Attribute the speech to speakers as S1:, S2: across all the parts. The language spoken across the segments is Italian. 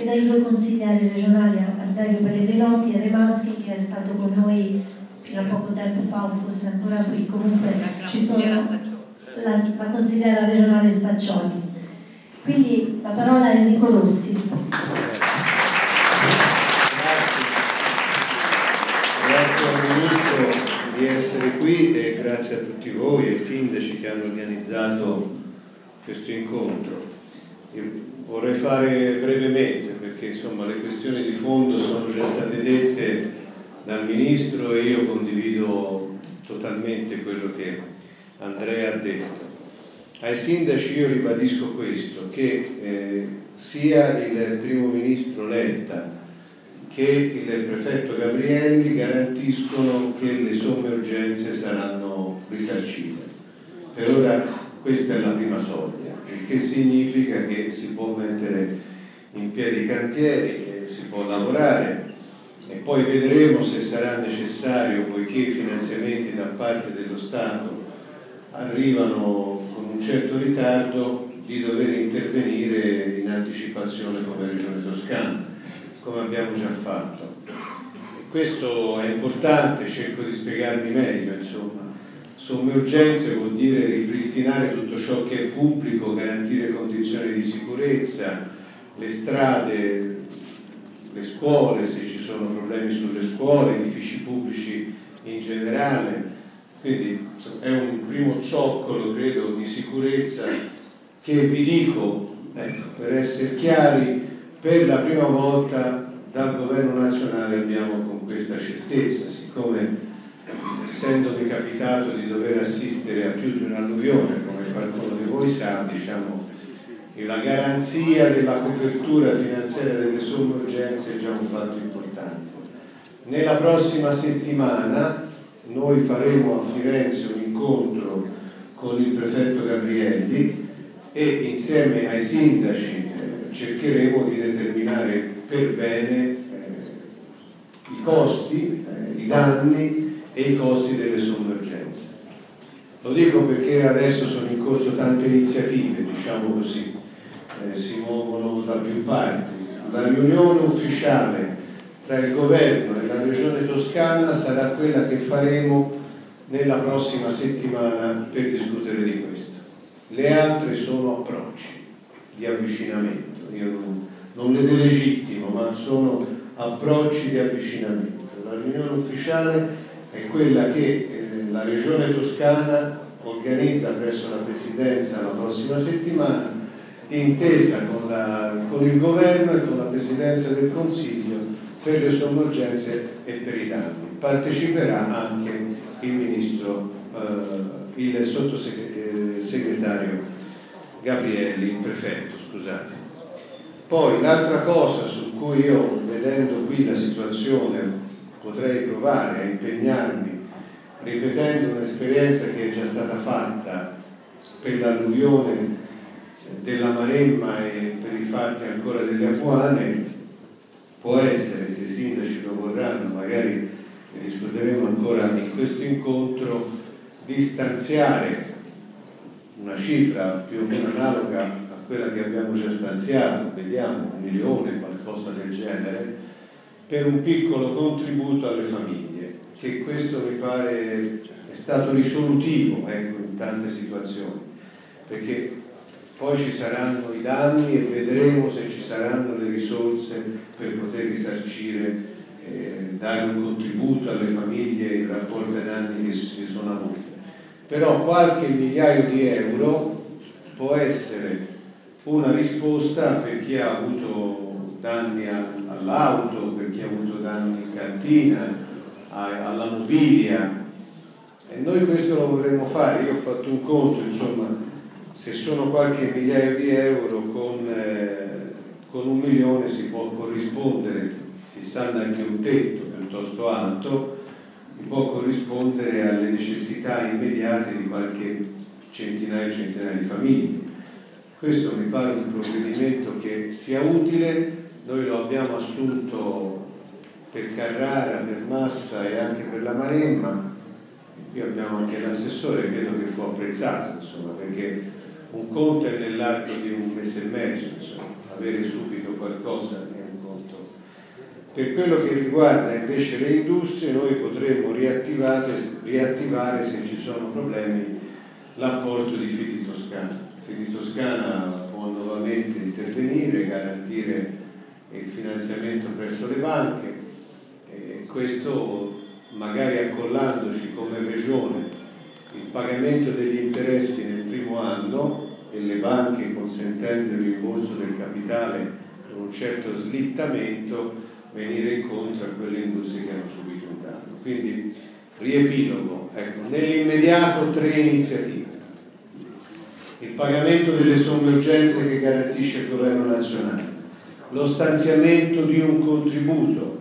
S1: dai due consiglieri regionali, Dario Pellegrinotti e Remaschi, che è stato con noi fino a poco tempo fa, o forse ancora qui. Comunque ci sono la consigliera regionale Staccioni. Quindi la parola a Enrico Rossi.
S2: Grazie al Ministro di essere qui e grazie a tutti voi e ai sindaci che hanno organizzato questo incontro. Io vorrei fare brevemente perché insomma le questioni di fondo sono già state dette dal Ministro e io condivido totalmente quello che Andrea ha detto. Ai sindaci io ribadisco questo, che sia il Primo Ministro Letta che il Prefetto Gabrielli garantiscono che le somme urgenze saranno risarcite. Per ora questa è la prima soglia, il che significa che si può mettere in piedi i cantieri, che si può lavorare e poi vedremo se sarà necessario, poiché i finanziamenti da parte dello Stato arrivano con un certo ritardo, di dover intervenire in anticipazione come Regione Toscana, come abbiamo già fatto. E questo è importante, cerco di spiegarmi meglio, insomma. Somme urgenze vuol dire ripristinare tutto ciò che è pubblico, garantire condizioni di sicurezza, le strade, le scuole, se ci sono problemi sulle scuole, edifici pubblici in generale. Quindi è un primo zoccolo, credo, di sicurezza che vi dico, ecco, per essere chiari, per la prima volta dal Governo nazionale abbiamo con questa certezza, siccome essendomi capitato di dover assistere a più di un'alluvione, come qualcuno di voi sa, diciamo, la garanzia della copertura finanziaria delle somme urgenze è già un fatto importante. Nella prossima settimana noi faremo a Firenze un incontro con il Prefetto Gabrielli e insieme ai sindaci cercheremo di determinare per bene i costi, i danni e i costi delle somme urgenze. Lo dico perché adesso sono in corso tante iniziative, diciamo così, si muovono da più parti. La riunione ufficiale tra il Governo e la Regione Toscana sarà quella che faremo nella prossima settimana per discutere di questo. Le altre sono approcci di avvicinamento, io non le delegittimo, ma sono approcci di avvicinamento. La riunione ufficiale è quella che la Regione Toscana organizza presso la Presidenza la prossima settimana, intesa con il Governo e con la Presidenza del Consiglio per le somme urgenze e per i danni. Parteciperà anche il Ministro, il Sottosegretario Gabrielli, il Prefetto, scusate. Poi l'altra cosa su cui io, vedendo qui la situazione, potrei provare a impegnarmi, ripetendo un'esperienza che è già stata fatta per l'alluvione della Maremma e per i fatti ancora delle Apuane, può essere, se i sindaci lo vorranno, magari ne discuteremo ancora in questo incontro, di stanziare una cifra più o meno analoga a quella che abbiamo già stanziato, vediamo, 1 milione, qualcosa del genere, per un piccolo contributo alle famiglie, che questo mi pare è stato risolutivo, ecco, in tante situazioni, perché poi ci saranno i danni e vedremo se ci saranno le risorse per poter risarcire, dare un contributo alle famiglie in rapporto ai danni che si sono avuti. Però qualche migliaio di euro può essere una risposta per chi ha avuto danni all'auto, per chi ha avuto danni in cantina, alla mobilia, e noi questo lo vorremmo fare. Io ho fatto un conto, insomma, se sono qualche migliaio di euro con 1 milione si può corrispondere, fissando anche un tetto piuttosto alto, si può corrispondere alle necessità immediate di qualche centinaia di famiglie. Questo mi pare un provvedimento che sia utile. Noi lo abbiamo assunto per Carrara, per Massa e anche per la Maremma. Qui abbiamo anche l'assessore, credo che fu apprezzato, insomma, perché un conto è nell'arco di 1 mese e mezzo, insomma, avere subito qualcosa è un conto. Per quello che riguarda invece le industrie, noi potremmo riattivare, se ci sono problemi, l'apporto di Fidi Toscana. Fidi Toscana può nuovamente intervenire, garantire il finanziamento presso le banche, e questo magari accollandoci come regione il pagamento degli interessi nel primo anno e le banche consentendo il rimborso del capitale con un certo slittamento, venire incontro a quelle industrie che hanno subito un danno. Quindi riepilogo, ecco, nell'immediato 3 iniziative: il pagamento delle somme urgenze che garantisce il governo nazionale, lo stanziamento di un contributo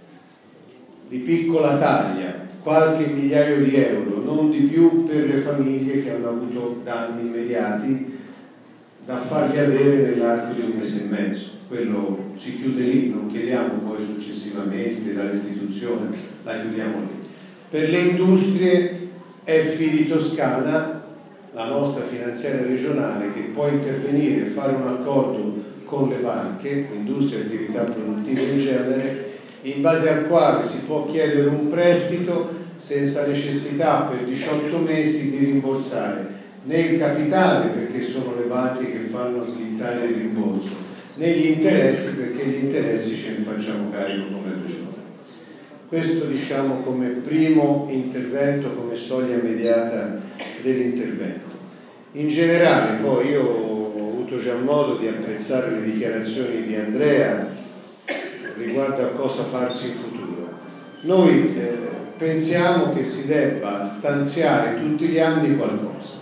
S2: di piccola taglia, qualche migliaio di euro, non di più, per le famiglie che hanno avuto danni immediati da farli avere nell'arco di 1 mese e mezzo. Quello si chiude lì, non chiediamo poi successivamente dall'istituzione, la chiudiamo lì. Per le industrie è Fidi Toscana, la nostra finanziaria regionale, che può intervenire e fare un accordo con le banche, industrie e attività produttive in genere, in base al quale si può chiedere un prestito senza necessità per 18 mesi di rimborsare né il capitale, perché sono le banche che fanno slittare il rimborso, né gli interessi, perché gli interessi ce ne facciamo carico come regione. Questo diciamo come primo intervento, come soglia immediata dell'intervento. In generale poi io ho avuto già modo di apprezzare le dichiarazioni di Andrea riguardo a cosa farsi in futuro. Noi pensiamo che si debba stanziare tutti gli anni qualcosa.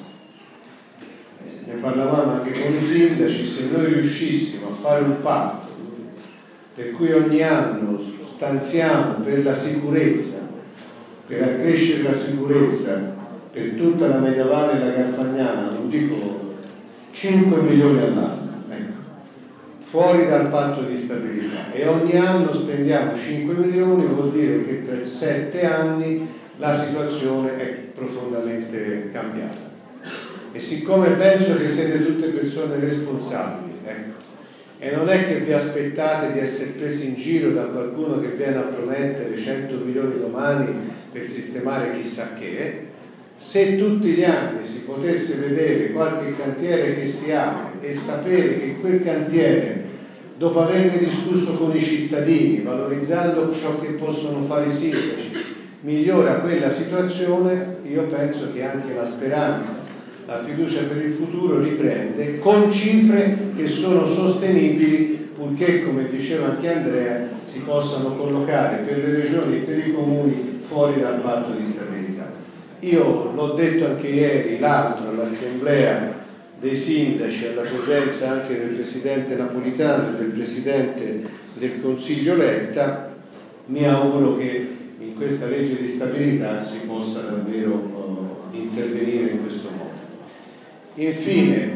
S2: Ne parlavamo anche con i sindaci: se noi riuscissimo a fare un patto per cui ogni anno stanziamo per la sicurezza, per accrescere la sicurezza per tutta la Mediavalle e la Garfagnana, non dico 5 milioni all'anno, ecco, fuori dal patto di stabilità, e ogni anno spendiamo 5 milioni, vuol dire che tra 7 anni la situazione è profondamente cambiata. E siccome penso che siete tutte persone responsabili, ecco, e non è che vi aspettate di essere presi in giro da qualcuno che viene a promettere 100 milioni domani per sistemare chissà che, se tutti gli anni si potesse vedere qualche cantiere che si apre e sapere che quel cantiere, dopo averne discusso con i cittadini, valorizzando ciò che possono fare i sindaci, migliora quella situazione, io penso che anche la speranza, la fiducia per il futuro riprende, con cifre che sono sostenibili, purché, come diceva anche Andrea, si possano collocare per le regioni e per i comuni fuori dal patto di stabilità. Io l'ho detto anche ieri, l'altro, all'assemblea dei sindaci, alla presenza anche del presidente Napolitano e del presidente del Consiglio Letta, mi auguro che in questa legge di stabilità si possa davvero intervenire in questo modo. Infine,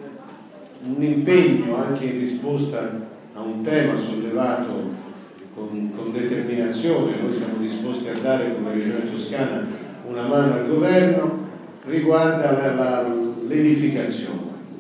S2: un impegno anche in risposta a un tema sollevato con determinazione. Noi siamo disposti a dare come Regione Toscana una mano al governo, riguarda l'edificazione.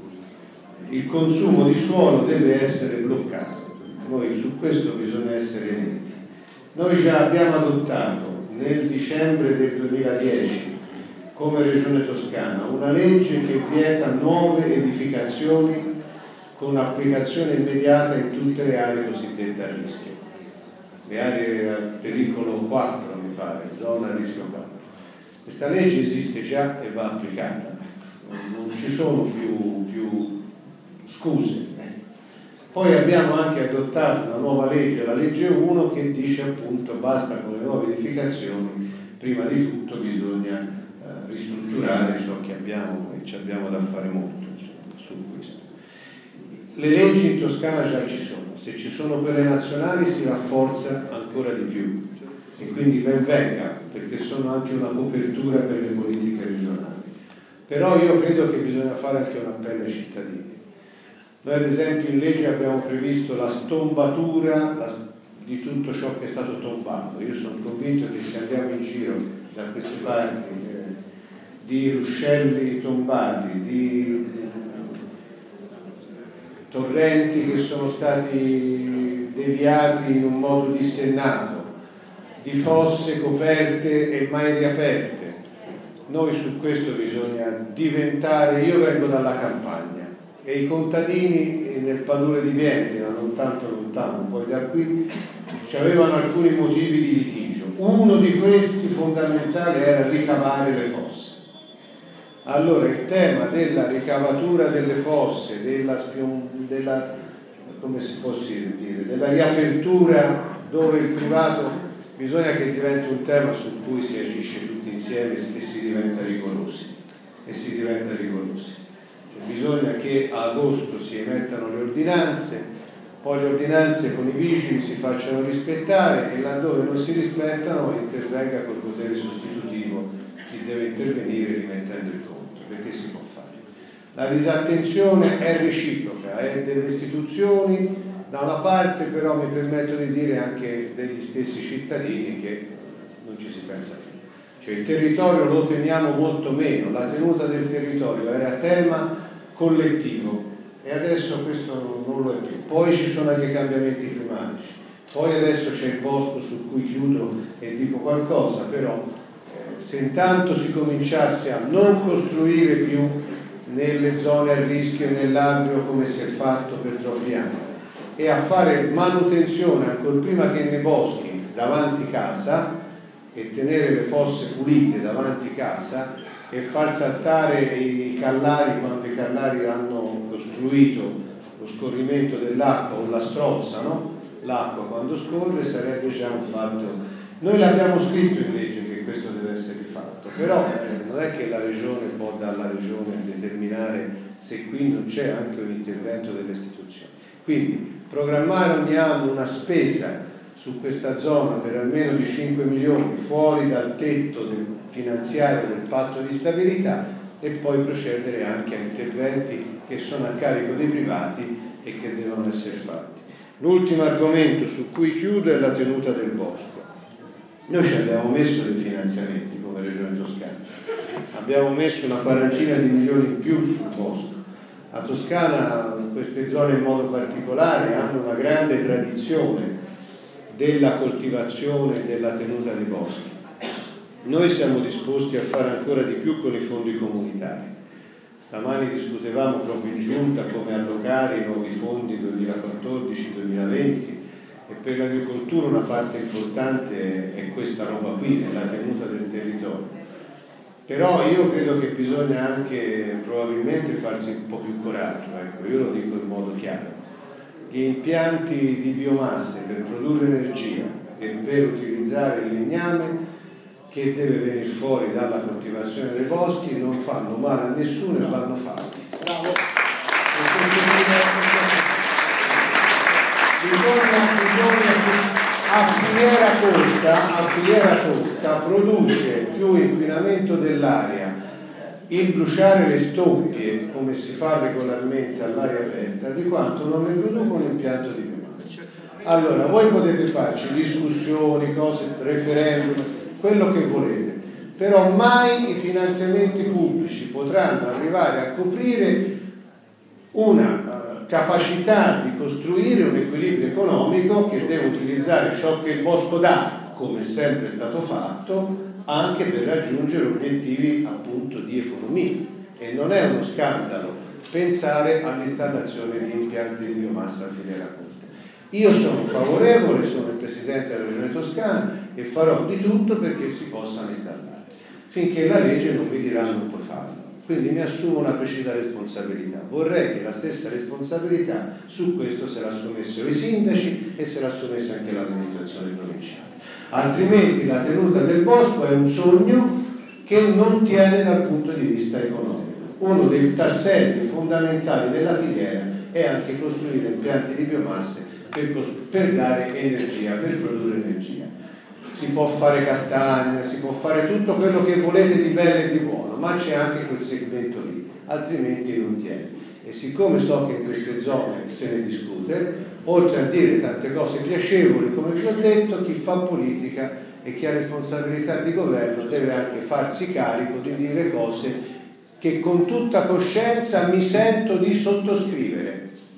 S2: Il consumo di suolo deve essere bloccato, noi su questo bisogna essere netti. Noi già abbiamo adottato nel dicembre del 2010 come Regione Toscana una legge che vieta nuove edificazioni con applicazione immediata in tutte le aree cosiddette a rischio, le aree a pericolo 4 mi pare, zona a rischio 4. Questa legge esiste già e va applicata, non ci sono più scuse. Poi abbiamo anche adottato una nuova legge, la legge 1, che dice appunto basta con le nuove edificazioni, prima di tutto bisogna ristrutturare ciò che abbiamo, e ci abbiamo da fare molto su questo. Le leggi in Toscana già ci sono, se ci sono quelle nazionali si rafforza ancora di più, e quindi ben venga, perché sono anche una copertura per le politiche regionali. Però io credo che bisogna fare anche un appello ai cittadini. Noi ad esempio in legge abbiamo previsto la stombatura di tutto ciò che è stato tombato. Io sono convinto che se andiamo in giro da queste parti di ruscelli tombati, di torrenti che sono stati deviati in un modo dissennato, di fosse coperte e mai riaperte. Noi su questo bisogna diventare, io vengo dalla campagna e i contadini nel Padule di Bientina, non tanto lontano, poi da qui, avevano alcuni motivi di litigio. Uno di questi fondamentali era ricavare le fosse. Allora il tema della ricavatura delle fosse, come si può dire, della riapertura dove il privato, bisogna che diventi un tema su cui si agisce tutti insieme e si diventa rigorosi. Cioè, bisogna che a agosto si emettano le ordinanze, poi le ordinanze con i vigili si facciano rispettare e laddove non si rispettano intervenga col potere sostitutivo chi deve intervenire rimettendo il conto, perché si può fare. La disattenzione è reciproca, è delle istituzioni da una parte, però mi permetto di dire anche degli stessi cittadini che non ci si pensa più. Cioè il territorio lo teniamo molto meno, la tenuta del territorio era tema collettivo e adesso questo non lo è più. Poi ci sono anche i cambiamenti climatici, poi adesso c'è il bosco su cui chiudo e dico qualcosa, però se intanto si cominciasse a non costruire più nelle zone a rischio e nell'arbero come si è fatto per troppi anni e a fare manutenzione ancora prima che nei boschi davanti casa e tenere le fosse pulite davanti casa e far saltare i callari quando i callari hanno costruito lo scorrimento dell'acqua o la strozzano l'acqua quando scorre, sarebbe già un fatto. Noi l'abbiamo scritto in legge che questo deve essere fatto, però non è che la regione può dalla regione determinare se qui non c'è anche un intervento delle istituzioni. Quindi programmare ogni anno una spesa su questa zona per almeno di 5 milioni fuori dal tetto finanziario del patto di stabilità e poi procedere anche a interventi che sono a carico dei privati e che devono essere fatti. L'ultimo argomento su cui chiudo è la tenuta del bosco. Noi ci abbiamo messo dei finanziamenti come Regione Toscana, abbiamo messo una quarantina di milioni in più sul bosco. La Toscana, queste zone in modo particolare, hanno una grande tradizione della coltivazione e della tenuta dei boschi. Noi siamo disposti a fare ancora di più con i fondi comunitari. Stamani discutevamo proprio in giunta come allocare i nuovi fondi 2014-2020 e per l'agricoltura una parte importante è questa roba qui, è la tenuta del territorio. Però io credo che bisogna anche probabilmente farsi un po' più coraggio, ecco, io lo dico in modo chiaro. Gli impianti di biomasse per produrre energia e per utilizzare il legname che deve venire fuori dalla coltivazione dei boschi non fanno male a nessuno e vanno fatti. Bravo. Bisogna a filiera corta produce più inquinamento dell'aria il bruciare le stoppie come si fa regolarmente all'aria aperta di quanto non ne produca un impianto di biomassa. Allora voi potete farci discussioni, cose, referendum, quello che volete, però mai i finanziamenti pubblici potranno arrivare a coprire una capacità di costruire un equilibrio economico che deve utilizzare ciò che il bosco dà, come è sempre stato fatto, anche per raggiungere obiettivi appunto di economia. E non è uno scandalo pensare all'installazione di impianti di biomassa a filiera corta. Io sono favorevole, sono il Presidente della Regione Toscana e farò di tutto perché si possano installare, finché la legge non mi dirà non puoi farlo. Quindi mi assumo una precisa responsabilità. Vorrei che la stessa responsabilità su questo se l'assumessero i sindaci e se l'assumesse anche l'amministrazione provinciale. Altrimenti la tenuta del bosco è un sogno che non tiene dal punto di vista economico. Uno dei tasselli fondamentali della filiera è anche costruire impianti di biomasse per dare energia, per produrre energia. Si può fare castagna, si può fare tutto quello che volete di bello e di buono, ma c'è anche quel segmento lì, altrimenti non tiene. E siccome so che in queste zone se ne discute, oltre a dire tante cose piacevoli, come vi ho detto, chi fa politica e chi ha responsabilità di governo deve anche farsi carico di dire cose che con tutta coscienza mi sento di sottoscrivere.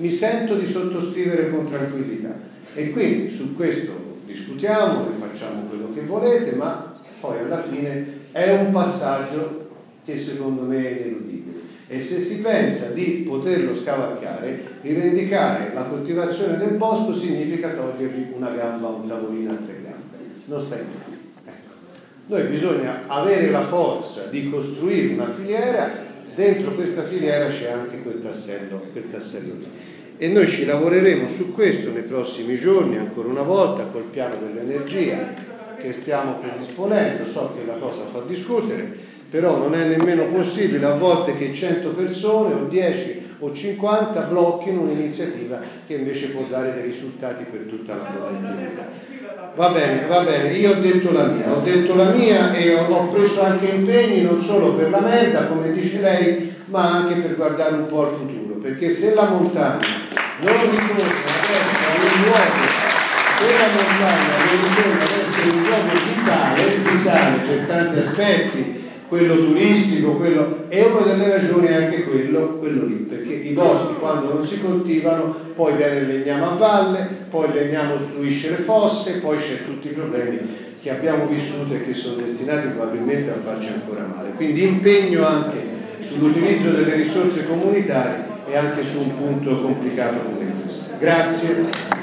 S2: mi sento di sottoscrivere con tranquillità. E quindi su questo discutiamo e facciamo quello che volete, ma poi alla fine è un passaggio che secondo me è ineludibile. E se si pensa di poterlo scavalcare, rivendicare la coltivazione del bosco significa togliergli una gamba a un tavolino a 3 gambe. Non sta in piedi. Noi bisogna avere la forza di costruire una filiera, dentro questa filiera c'è anche quel tassello lì. E noi ci lavoreremo su questo nei prossimi giorni, ancora una volta, col piano dell'energia che stiamo predisponendo. So che la cosa fa discutere, però non è nemmeno possibile a volte che 100 persone o 10 o 50 blocchino un'iniziativa che invece può dare dei risultati per tutta la collettività. Va bene, io ho detto la mia e ho preso anche impegni non solo per la merda, come dice lei, ma anche per guardare un po' al futuro, perché se la montagna non ritorna ad essere un luogo, vitale per tanti aspetti, quello turistico, e una delle ragioni è anche quello lì, perché i boschi quando non si coltivano poi viene il legname a valle, poi il legname ostruisce le fosse, poi c'è tutti i problemi che abbiamo vissuto e che sono destinati probabilmente a farci ancora male. Quindi impegno anche sull'utilizzo delle risorse comunitarie e anche su un punto complicato come questo. Grazie.